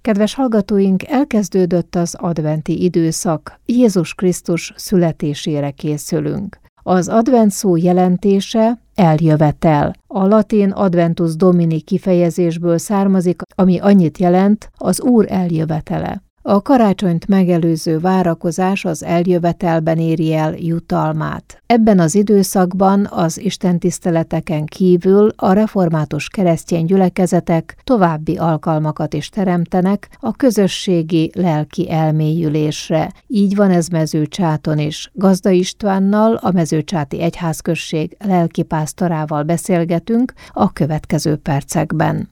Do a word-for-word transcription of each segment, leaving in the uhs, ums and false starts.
Kedves hallgatóink, elkezdődött az adventi időszak, Jézus Krisztus születésére készülünk. Az advent szó jelentése eljövetel. A latin adventus domini kifejezésből származik, ami annyit jelent, az Úr eljövetele. A karácsonyt megelőző várakozás az eljövetelben éri el jutalmát. Ebben az időszakban az istentiszteleteken kívül a református keresztény gyülekezetek további alkalmakat is teremtenek a közösségi lelki elmélyülésre. Így van ez Mezőcsáton is. Gazda Istvánnal, a Mezőcsáti Egyházközség lelkipásztorával beszélgetünk a következő percekben.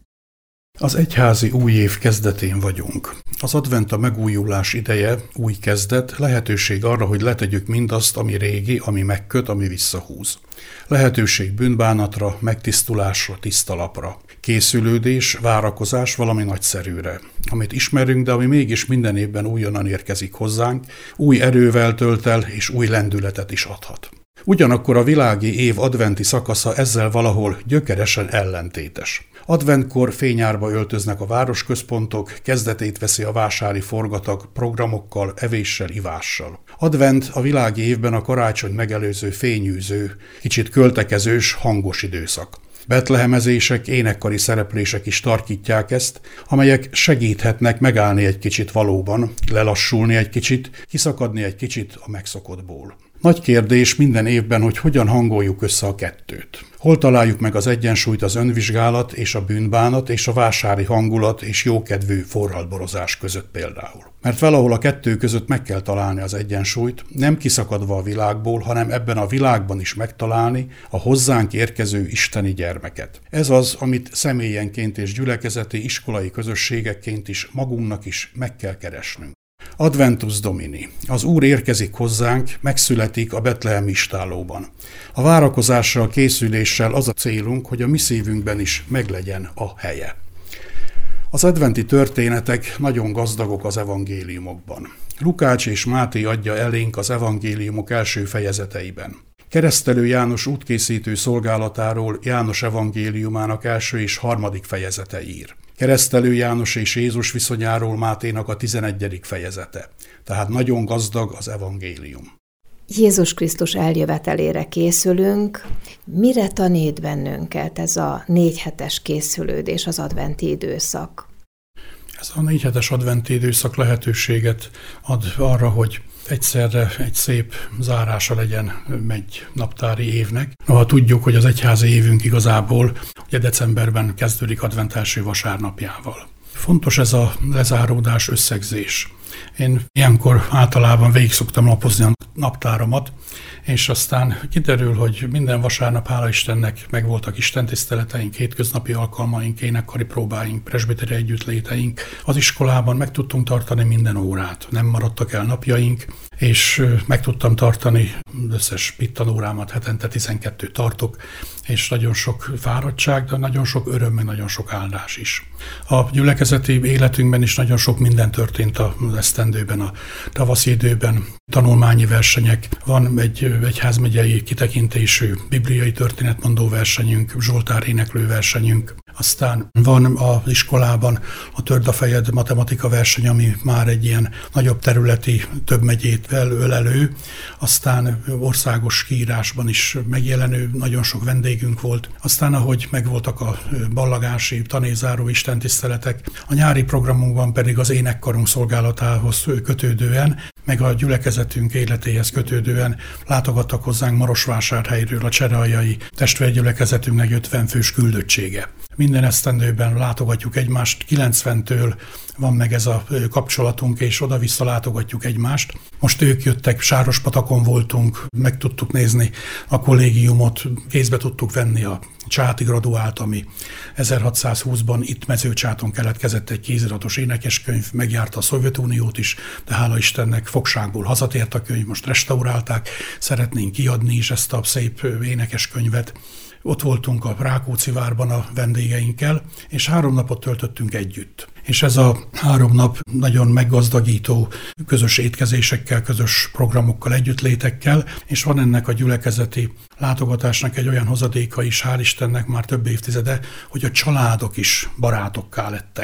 Az egyházi új év kezdetén vagyunk. Az advent a megújulás ideje, új kezdet, lehetőség arra, hogy letegyük mindazt, ami régi, ami megköt, ami visszahúz. Lehetőség bűnbánatra, megtisztulásra, tiszta lapra. Készülődés, várakozás valami nagyszerűre, amit ismerünk, de ami mégis minden évben újonnan érkezik hozzánk, új erővel tölt el és új lendületet is adhat. Ugyanakkor a világi év adventi szakasza ezzel valahol gyökeresen ellentétes. Adventkor fényárba öltöznek a városközpontok, kezdetét veszi a vásári forgatag programokkal, evéssel, ivással. Advent a világi évben a karácsony megelőző fényűző, kicsit költekezős, hangos időszak. Betlehemezések, énekkari szereplések is tarkítják ezt, amelyek segíthetnek megállni egy kicsit valóban, lelassulni egy kicsit, kiszakadni egy kicsit a megszokottból. Nagy kérdés minden évben, hogy hogyan hangoljuk össze a kettőt. Hol találjuk meg az egyensúlyt az önvizsgálat és a bűnbánat és a vásári hangulat és jókedvű forralborozás között például. Mert valahol a kettő között meg kell találni az egyensúlyt, nem kiszakadva a világból, hanem ebben a világban is megtalálni a hozzánk érkező isteni gyermeket. Ez az, amit személyenként és gyülekezeti iskolai közösségekként is magunknak is meg kell keresnünk. Adventus Domini. Az Úr érkezik hozzánk, megszületik a betlehemi istállóban. A várakozással, készüléssel az a célunk, hogy a mi szívünkben is meglegyen a helye. Az adventi történetek nagyon gazdagok az evangéliumokban. Lukács és Máté adja elénk az evangéliumok első fejezeteiben. Keresztelő János útkészítő szolgálatáról János evangéliumának első és harmadik fejezete ír. Keresztelő János és Jézus viszonyáról Máténak a tizenegyedik fejezete. Tehát nagyon gazdag az evangélium. Jézus Krisztus eljövetelére készülünk. Mire tanít bennünket ez a négy hetes készülődés, az adventi időszak? Ez a négy hetes adventi időszak lehetőséget ad arra, hogy egyszerre egy szép zárása legyen egy naptári évnek. Noha tudjuk, hogy az egyházi évünk igazából ugye decemberben kezdődik advent első vasárnapjával. Fontos ez a lezáródás, összegzés. Én ilyenkor általában végig szoktam lapozni a naptáramat, és aztán kiderül, hogy minden vasárnap, hála Istennek, megvoltak istentiszteleteink, hétköznapi alkalmaink, énekkari próbáink, presbiteri együttléteink. Az iskolában meg tudtunk tartani minden órát, nem maradtak el napjaink, és meg tudtam tartani összes pittanórámat, hetente tizenkettőt tartok, és nagyon sok fáradtság, de nagyon sok öröm, meg nagyon sok áldás is. A gyülekezeti életünkben is nagyon sok minden történt az esztendőben, a tavaszi időben, tanulmányi versenyek, van egy egyházmegyei kitekintésű bibliai történetmondó versenyünk, Zsoltár éneklő versenyünk, aztán van az iskolában a Törd a fejed matematika verseny, ami már egy ilyen nagyobb területi, több megyét öl elő, aztán országos kiírásban is megjelenő, nagyon sok vendégünk volt, aztán ahogy megvoltak a ballagási, tanézáró istentiszteletek, a nyári programunkban pedig az énekkarunk szolgálatához kötődően, meg a gyülekezetünk életéhez kötődően látogattak hozzánk Marosvásárhelyről a cserealjai testvérgyülekezetünknek ötven fős küldöttsége. Minden esztendőben látogatjuk egymást, kilencventől van meg ez a kapcsolatunk, és oda-vissza látogatjuk egymást. Most ők jöttek, Sárospatakon voltunk, meg tudtuk nézni a kollégiumot, kézbe tudtuk venni a Csáti graduált, ami ezerhatszázhúszban itt Mezőcsáton keletkezett egy kéziratos énekeskönyv, megjárta a Szovjetuniót is, de hála Istennek fogságból hazatért a könyv, most restaurálták, szeretnénk kiadni is ezt a szép énekeskönyvet. Ott voltunk a Rákóczi-várban a vendégeinkkel, és három napot töltöttünk együtt. És ez a három nap nagyon meggazdagító közös étkezésekkel, közös programokkal, együttlétekkel, és van ennek a gyülekezeti látogatásnak egy olyan hozadéka is, hál' Istennek már több évtizede, hogy a családok is barátokká lettek.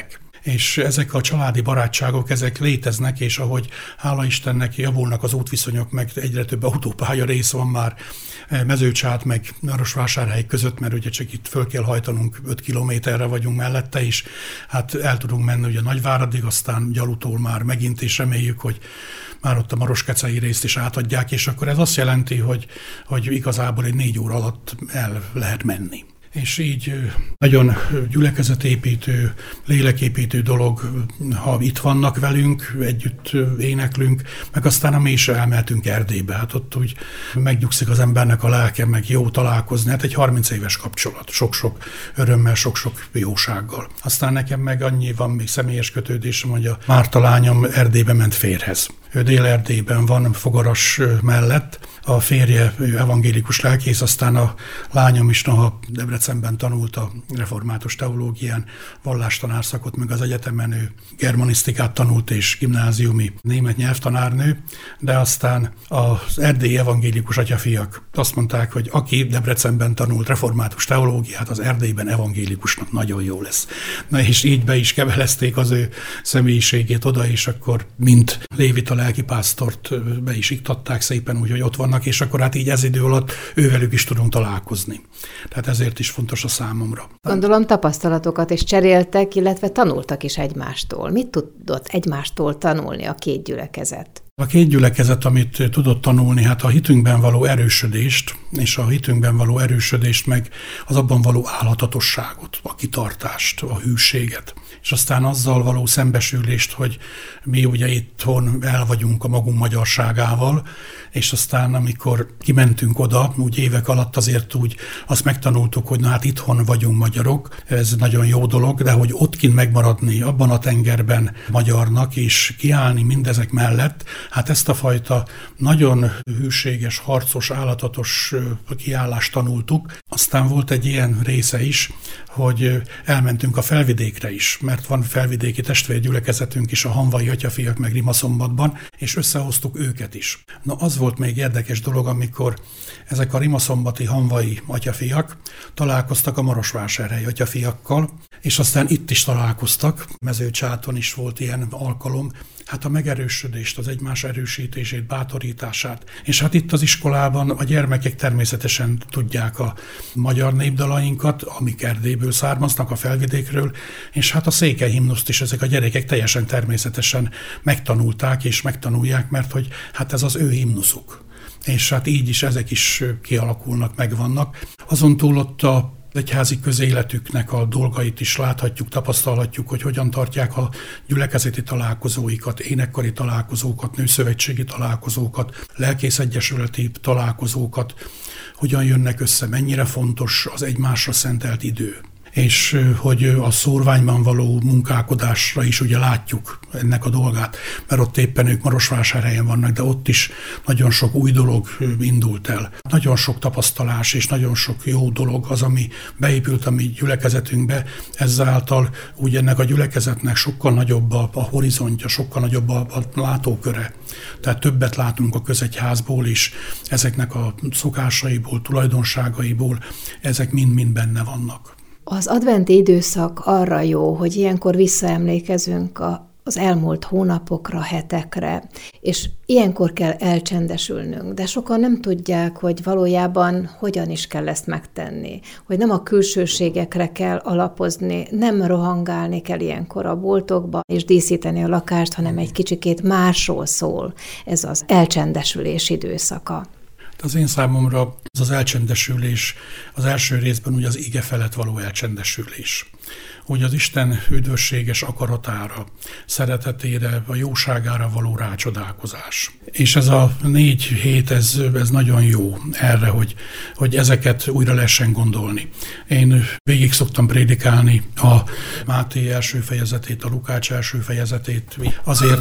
És ezek a családi barátságok, ezek léteznek, és ahogy hála Istennek javulnak az útviszonyok, meg egyre több autópálya rész van már Mezőcsát, meg Marosvásárhely között, mert ugye csak itt föl kell hajtanunk, öt kilométerre vagyunk mellette, és hát el tudunk menni ugye Nagyváradig, aztán Gyalutól már megint, és reméljük, hogy már ott a Maroskecei részt is átadják, és akkor ez azt jelenti, hogy, hogy igazából egy négy óra alatt el lehet menni. És így nagyon gyülekezetépítő, léleképítő dolog, ha itt vannak velünk, együtt éneklünk, meg aztán mi is elmehetünk Erdélybe. Hát ott úgy megnyugszik az embernek a lelke, meg jó találkozni. Hát egy harminc éves kapcsolat, sok-sok örömmel, sok-sok jósággal. Aztán nekem meg annyi van még személyes kötődésem, hogy a Márta lányom Erdélybe ment férjhez. Ő Dél-Erdélyben van, Fogaras mellett. A férje evangélikus lelkész, aztán a lányom is noha Debrecenben tanult a református teológián, vallástanárszakot, meg az egyetemen ő germanisztikát tanult, és gimnáziumi német nyelvtanárnő, de aztán az erdélyi evangélikus atyafiak azt mondták, hogy aki Debrecenben tanult református teológiát, az Erdélyben evangélikusnak nagyon jó lesz. Na és így be is kevelezték az ő személyiségét oda, és akkor mint Lévit a lelkipásztort be is iktatták szépen, úgyhogy ott vannak, és akkor hát így ez idő alatt ővelük is tudunk találkozni. Tehát ezért is fontos a számomra. Gondolom tapasztalatokat is cseréltek, illetve tanultak is egymástól. Mit tudott egymástól tanulni a két gyülekezet? A két gyülekezet, amit tudott tanulni, hát a hitünkben való erősödést, és a hitünkben való erősödést, meg az abban való álhatatosságot, a kitartást, a hűséget. És aztán azzal való szembesülést, hogy mi ugye itthon el vagyunk a magunk magyarságával, és aztán amikor kimentünk oda, úgy évek alatt azért úgy azt megtanultuk, hogy na hát itthon vagyunk magyarok, ez nagyon jó dolog, de hogy ott kint megmaradni abban a tengerben magyarnak, és kiállni mindezek mellett, hát ezt a fajta nagyon hűséges, harcos, állatatos kiállást tanultuk. Aztán volt egy ilyen része is, hogy elmentünk a Felvidékre is, mert van felvidéki testvérgyülekezetünk is a Hanvai Atyafiak meg Rimaszombatban, és összehoztuk őket is. Na az volt még érdekes dolog, amikor ezek a rimaszombati hanvai atyafiak találkoztak a marosvásárhelyi atyafiakkal, és aztán itt is találkoztak, Mezőcsáton is volt ilyen alkalom, hát a megerősödést, az egymás erősítését, bátorítását. És hát itt az iskolában a gyermekek természetesen tudják a magyar népdalainkat, amik Erdélyből származnak, a Felvidékről, és hát a székely himnuszt is ezek a gyerekek teljesen természetesen megtanulták és megtanulják, mert hogy hát ez az ő himnuszuk. És hát így is ezek is kialakulnak, megvannak. Azon túl ott a egyházi közéletüknek a dolgait is láthatjuk, tapasztalhatjuk, hogy hogyan tartják a gyülekezeti találkozóikat, énekkari találkozókat, nőszövetségi találkozókat, lelkészegyesületi találkozókat, hogyan jönnek össze, mennyire fontos az egymásra szentelt idő. És hogy a szórványban való munkálkodásra is ugye látjuk ennek a dolgát, mert ott éppen ők Marosvásárhelyen vannak, de ott is nagyon sok új dolog indult el. Nagyon sok tapasztalás és nagyon sok jó dolog az, ami beépült a mi gyülekezetünkbe, ezáltal úgy ennek a gyülekezetnek sokkal nagyobb a, a horizontja, sokkal nagyobb a, a látóköre. Tehát többet látunk a közegyházból is, ezeknek a szokásaiból, tulajdonságaiból, ezek mind-mind benne vannak. Az adventi időszak arra jó, hogy ilyenkor visszaemlékezünk a, az elmúlt hónapokra, hetekre, és ilyenkor kell elcsendesülnünk, de sokan nem tudják, hogy valójában hogyan is kell ezt megtenni, hogy nem a külsőségekre kell alapozni, nem rohangálni kell ilyenkor a boltokba és díszíteni a lakást, hanem egy kicsikét másról szól ez az elcsendesülés időszaka. Az én számomra az az elcsendesülés, az első részben ugye az ige felett való elcsendesülés. Hogy az Isten üdvösséges akaratára, szeretetére, a jóságára való rácsodálkozás. És ez a négy hét, ez, ez nagyon jó erre, hogy, hogy ezeket újra lehessen gondolni. Én végig szoktam prédikálni a Máté első fejezetét, a Lukács első fejezetét, azért, hogy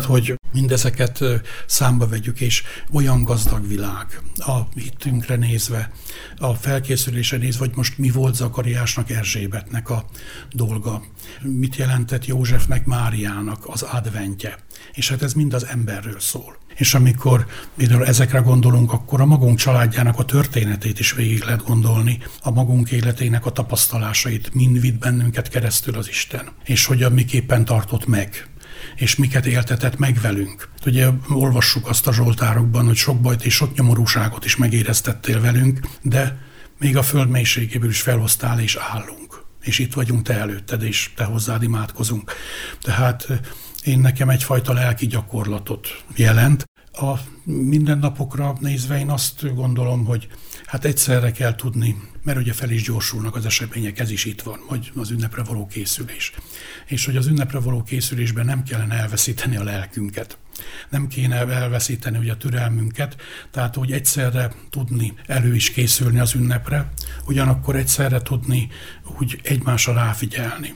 mindezeket számba vegyük, és olyan gazdag világ a hitünkre nézve, a felkészülésre nézve, hogy most mi volt Zakariásnak, Erzsébetnek a dolga, mit jelentett Józsefnek, Máriának az adventje. És hát ez mind az emberről szól. És amikor például ezekre gondolunk, akkor a magunk családjának a történetét is végig lehet gondolni, a magunk életének a tapasztalásait, mind vitt bennünket keresztül az Isten, és hogyan miképpen tartott meg, és miket éltetett meg velünk. Ugye olvassuk azt a zsoltárokban, hogy sok bajt és sok nyomorúságot is megéreztettél velünk, de még a föld mélységéből is felhoztál és állunk. És itt vagyunk te előtted, és te hozzád imádkozunk. Tehát én nekem egyfajta lelki gyakorlatot jelent. A mindennapokra nézve én azt gondolom, hogy hát egyszerre kell tudni, mert ugye fel is gyorsulnak az események, ez is itt van, hogy az ünnepre való készülés. És hogy az ünnepre való készülésben nem kellene elveszíteni a lelkünket. Nem kéne elveszíteni ugye a türelmünket, tehát hogy egyszerre tudni elő is készülni az ünnepre, ugyanakkor egyszerre tudni úgy egymásra ráfigyelni,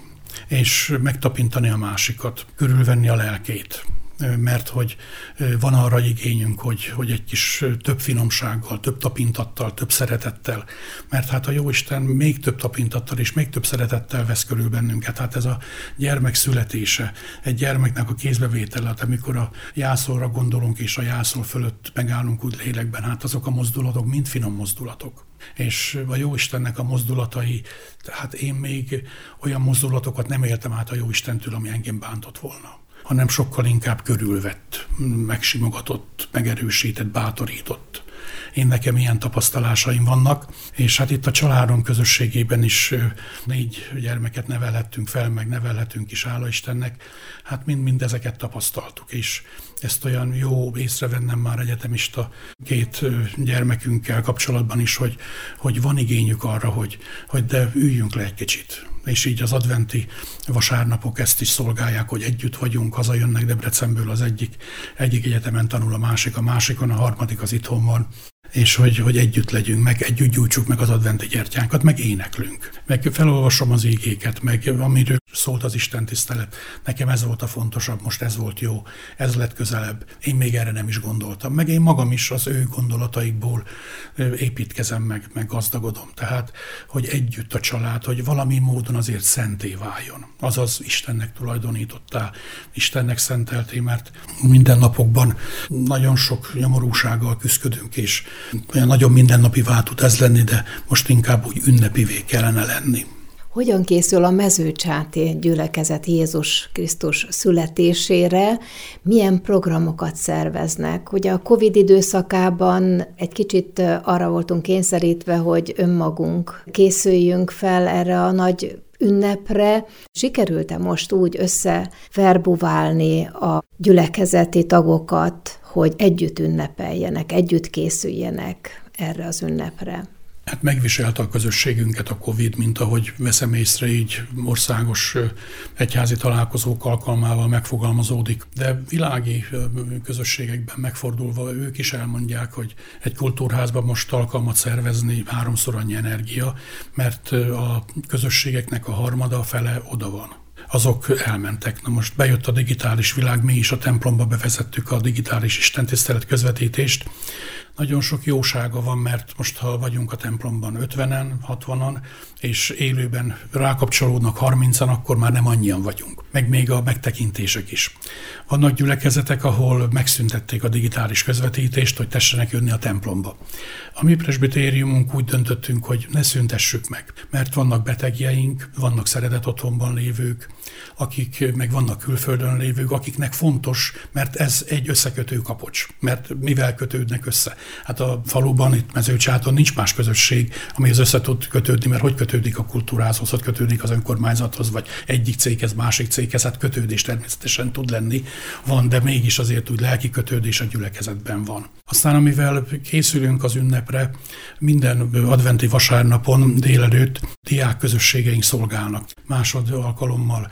és megtapintani a másikat, körülvenni a lelkét. Mert hogy van arra igényünk, hogy, hogy egy kis több finomsággal, több tapintattal, több szeretettel, mert hát a Jóisten még több tapintattal és még több szeretettel vesz körül bennünket. Hát ez a gyermek születése, egy gyermeknek a kézbevétele, hát amikor a jászolra gondolunk és a jászol fölött megállunk úgy lélekben, hát azok a mozdulatok mind finom mozdulatok. És a Jóistennek a mozdulatai, tehát én még olyan mozdulatokat nem éltem át a Jóistentől, ami engem bántott volna, hanem sokkal inkább körülvett, megsimogatott, megerősített, bátorított. Én nekem ilyen tapasztalásaim vannak, és hát itt a családom közösségében is négy gyermeket nevelhettünk fel, meg nevelhetünk is, hála Istennek. Hát mind-mind ezeket tapasztaltuk, és ezt olyan jó észrevennem már egyetemista két gyermekünkkel kapcsolatban is, hogy, hogy van igényük arra, hogy, hogy de üljünk le egy kicsit. És így az adventi vasárnapok ezt is szolgálják, hogy együtt vagyunk, hazajönnek Debrecenből, az egyik, egyik egyetemen tanul a másik, a másikon, a harmadik az itthon van, és hogy, hogy együtt legyünk, meg együtt gyújtsuk meg az adventi gyertyánkat, meg éneklünk, meg felolvasom az ígéket, meg amiről szólt az Isten tisztelet. Nekem ez volt a fontosabb, most ez volt jó, ez lett közelebb. Én még erre nem is gondoltam, meg én magam is az ő gondolataikból építkezem meg, meg gazdagodom. Tehát, hogy együtt a család, hogy valami módon azért szenté váljon. Azaz Istennek tulajdonítottál, Istennek szentelté, mert minden napokban nagyon sok nyomorúsággal küzdködünk, és olyan nagyon mindennapivá tud ez lenni, de most inkább úgy ünnepivé kellene lenni. Hogyan készül a Mezőcsáti gyülekezet Jézus Krisztus születésére? Milyen programokat szerveznek? Ugye a Covid időszakában egy kicsit arra voltunk kényszerítve, hogy önmagunk készüljünk fel erre a nagy ünnepre. Sikerült-e most úgy összeverbuválni a gyülekezeti tagokat, hogy együtt ünnepeljenek, együtt készüljenek erre az ünnepre? Hát megviselte a közösségünket a Covid, mint ahogy veszem észre, így országos egyházi találkozók alkalmával megfogalmazódik. De világi közösségekben megfordulva ők is elmondják, hogy egy kultúrházban most alkalmat szervezni háromszor annyi energia, mert a közösségeknek a harmada, a fele oda van. Azok elmentek. Na most bejött a digitális világ, mi is a templomba bevezettük a digitális istentisztelet közvetítést. Nagyon sok jósága van, mert most ha vagyunk a templomban ötvenen, hatvanan, és élőben rákapcsolódnak harmincan, akkor már nem annyian vagyunk. Meg még a megtekintések is. Vannak gyülekezetek, ahol megszüntették a digitális közvetítést, hogy tessenek jönni a templomba. A mi presbitériumunk úgy döntöttünk, hogy ne szüntessük meg, mert vannak betegjeink, vannak szeretett otthonban lévők, akik meg vannak külföldön lévők, akiknek fontos, mert ez egy összekötő kapocs. Mert mivel kötődnek össze? Hát a faluban, itt Mezőcsáton nincs más közösség, amihez össze tud kötődni, mert hogy kötődik a kultúrázhoz, hogy kötődik az önkormányzathoz, vagy egyik céghez, másik céghez, hát kötődés természetesen tud lenni, van, de mégis azért úgy lelki kötődés a gyülekezetben van. Aztán amivel készülünk az ünnepre, minden adventi vasárnapon délelőtt diák közösségeink szolgálnak. Másod alkalommal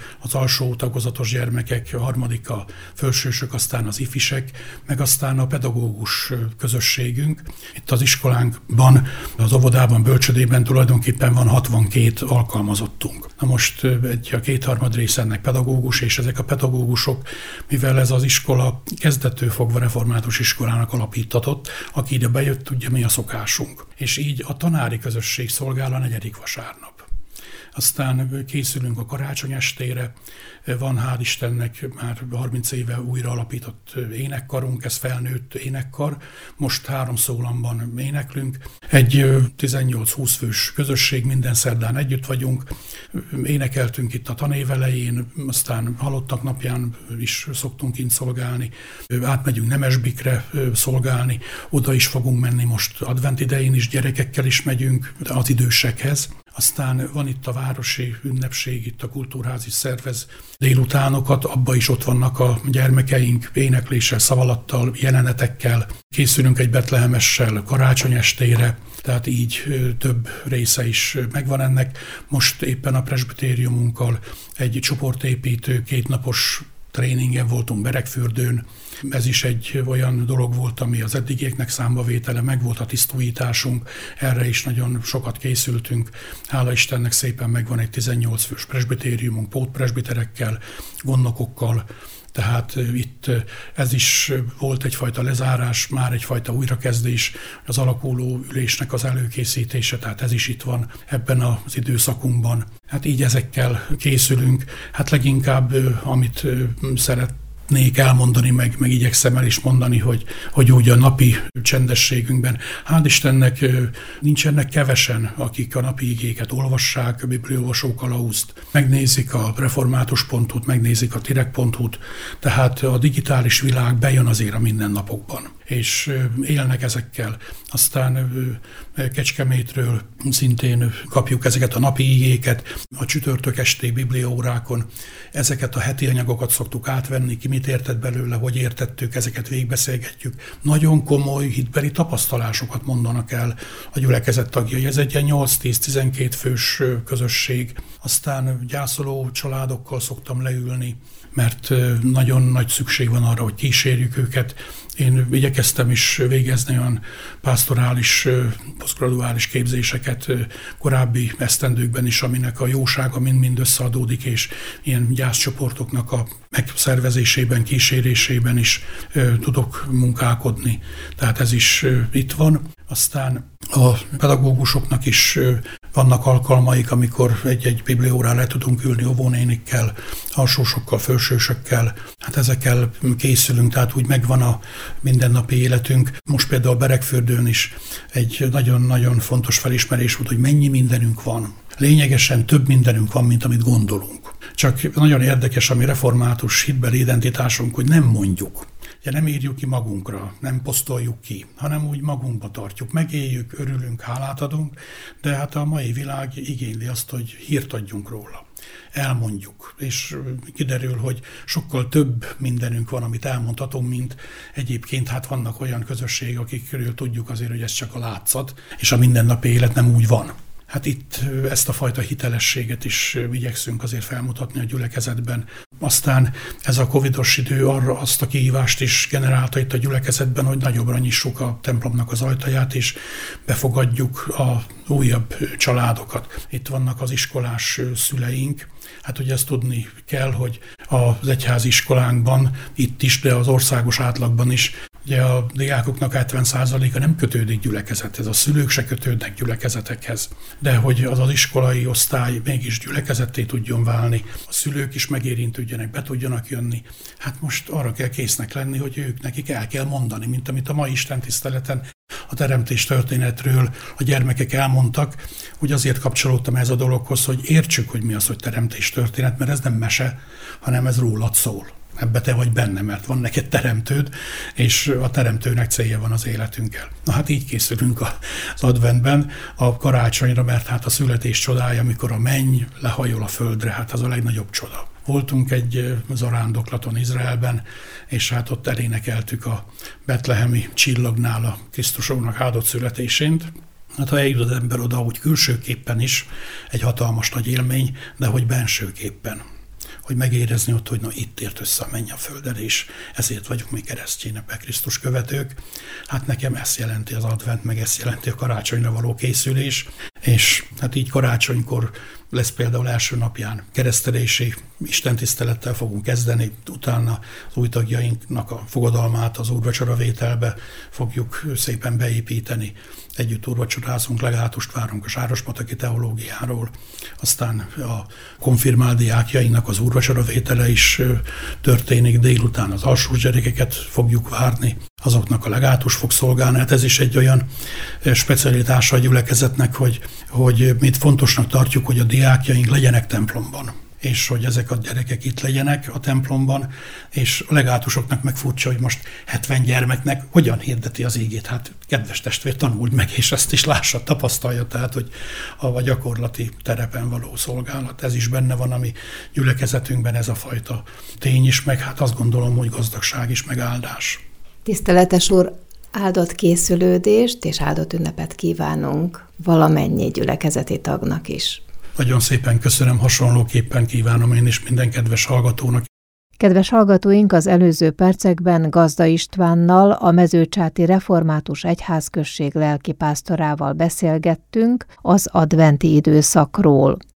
az alsó tagozatos gyermekek, a harmadik a felsősök, aztán az ifisek, meg aztán a pedagógus közösségünk. Itt az iskolánkban, az óvodában, bölcsödében tulajdonképpen van hatvankét alkalmazottunk. Na most egy a kétharmad része ennek pedagógus, és ezek a pedagógusok, mivel ez az iskola kezdettől fogva református iskolának alapítatott, aki ide bejött, tudja, mi a szokásunk. És így a tanári közösség szolgál a negyedik vasárnap. Aztán készülünk a karácsony estére, van hál' Istennek már harminc éve újra alapított énekkarunk, ez felnőtt énekkar, most három szólamban éneklünk. Egy tizennyolc-húsz fős közösség, minden szerdán együtt vagyunk, énekeltünk itt a tanév elején, aztán halottak napján is szoktunk kint szolgálni, átmegyünk Nemesbikre szolgálni, oda is fogunk menni most advent idején is, gyerekekkel is megyünk az idősekhez. Aztán van itt a városi ünnepség, itt a kultúrház is szervez délutánokat, abba is ott vannak a gyermekeink énekléssel, szavalattal, jelenetekkel. Készülünk egy betlehemessel karácsony estére, tehát így több része is megvan ennek. Most éppen a presbitériumunkkal egy csoportépítő, kétnapos tréningen voltunk Beregfürdőn. Ez is egy olyan dolog volt, ami az eddigieknek számbavétele, meg volt a tisztújításunk, erre is nagyon sokat készültünk. Hála Istennek szépen megvan egy tizennyolc fős presbitériumunk, pótpresbiterekkel, gondnokokkal, tehát itt ez is volt egyfajta lezárás, már egyfajta újrakezdés, az alakuló ülésnek az előkészítése, tehát ez is itt van ebben az időszakunkban. Hát így ezekkel készülünk, hát leginkább amit szeret, nék elmondani, meg, meg igyekszem el is mondani, hogy, hogy úgy a napi csendességünkben. Hál' Istennek nincsenek kevesen, akik a napi igéket olvassák, a bibliaolvasó kalauzt, megnézik a református pontot, megnézik a tirek pontot, tehát a digitális világ bejön azért a mindennapokban, és élnek ezekkel. Aztán Kecskemétről szintén kapjuk ezeket a napi igéket, a csütörtök esti bibliaórákon ezeket a heti anyagokat szoktuk átvenni, ki mit értett belőle, hogy értettük, ezeket végigbeszélgetjük. Nagyon komoly hitbeli tapasztalásokat mondanak el a gyülekezet tagjai. Ez egy ilyen nyolc-tíz-tizenkét fős közösség. Aztán gyászoló családokkal szoktam leülni, mert nagyon nagy szükség van arra, hogy kísérjük őket. Én igyekeztem is végezni olyan pásztorális, posztgraduális képzéseket korábbi esztendőkben is, aminek a jósága mind-mind összeadódik, és ilyen gyászcsoportoknak a megszervezésében, kísérésében is tudok munkálkodni. Tehát ez is itt van. Aztán a pedagógusoknak is vannak alkalmaik, amikor egy-egy bibliórán le tudunk ülni óvónénikkel, alsósokkal, felsősökkel. Hát ezekkel készülünk, tehát úgy megvan a mindennapi életünk. Most például Beregfürdőn is egy nagyon-nagyon fontos felismerés volt, hogy mennyi mindenünk van. Lényegesen több mindenünk van, mint amit gondolunk. Csak nagyon érdekes a mi református hitbeli identitásunk, hogy nem mondjuk. Ugye nem írjuk ki magunkra, nem posztoljuk ki, hanem úgy magunkba tartjuk, megéljük, örülünk, hálát adunk, de hát a mai világ igényli azt, hogy hírt adjunk róla. Elmondjuk, és kiderül, hogy sokkal több mindenünk van, amit elmondhatunk, mint egyébként hát vannak olyan közösségek, akikről tudjuk azért, hogy ez csak a látszat, és a mindennapi élet nem úgy van. Hát itt ezt a fajta hitelességet is igyekszünk azért felmutatni a gyülekezetben. Aztán ez a covidos idő arra azt a kihívást is generálta itt a gyülekezetben, hogy nagyobbra nyissuk a templomnak az ajtaját, és befogadjuk a újabb családokat. Itt vannak az iskolás szüleink. Hát ugye ezt tudni kell, hogy az egyházi iskolánkban, itt is, de az országos átlagban is, ugye a diákoknak hetven százaléka nem kötődik gyülekezethez, a szülők se kötődnek gyülekezetekhez, de hogy az az iskolai osztály mégis gyülekezetté tudjon válni, a szülők is megérintődjenek, be tudjanak jönni. Hát most arra kell késznek lenni, hogy ők nekik el kell mondani, mint amit a mai istentiszteleten a teremtés történetről a gyermekek elmondtak, hogy azért kapcsolódtam ez a dologhoz, hogy értsük, hogy mi az, hogy teremtés történet, mert ez nem mese, hanem ez rólad szól. Ebbe te vagy benne, mert van neked teremtőd, és a teremtőnek célja van az életünkkel. Na hát így készülünk az adventben a karácsonyra, mert hát a születés csodája, amikor a menny lehajol a földre, hát az a legnagyobb csoda. Voltunk egy zarándoklaton Izraelben, és hát ott elénekeltük a betlehemi csillagnál a Krisztusónak áldott születését. Hát ha eljut az ember oda, úgy külsőképpen is egy hatalmas nagy élmény, de hogy bensőképpen. hogy megérezni ott, hogy na itt ért össze a menny a földre, és ezért vagyunk mi keresztjének, Krisztus követők. Hát nekem ezt jelenti az advent, meg ezt jelenti a karácsonyra való készülés, és hát így karácsonykor lesz például első napján keresztelési istentisztelettel fogunk kezdeni, utána az új tagjainknak a fogadalmát az úrvacsoravételbe fogjuk szépen beépíteni. Együtt úrvacsorázunk, legátust várunk a Sárosmataki teológiáról, aztán a konfirmált diákjainknak az úrvacsoravétele is történik, délután az alsós gyerekeket fogjuk várni, azoknak a legátus fog szolgálni. Hát ez is egy olyan specialitása a gyülekezetnek, hogy, hogy mit fontosnak tartjuk, hogy a diákjaink legyenek templomban, és hogy ezek a gyerekek itt legyenek a templomban, és a legátusoknak meg furcsa, hogy most hetven gyermeknek hogyan hirdeti az ígét. Hát kedves testvér, tanuld meg, és ezt is lássa, tapasztalja, tehát, hogy a gyakorlati terepen való szolgálat, ez is benne van a mi gyülekezetünkben, ez a fajta tény is, meg hát azt gondolom, hogy gazdagság is, meg áldás. Tiszteletes úr, áldott készülődést és áldott ünnepet kívánunk valamennyi gyülekezeti tagnak is. Nagyon szépen köszönöm, hasonlóképpen kívánom én is minden kedves hallgatónak. Kedves hallgatóink, az előző percekben Gazda Istvánnal, a Mezőcsáti Református Egyházközség lelkipásztorával beszélgettünk az adventi időszakról.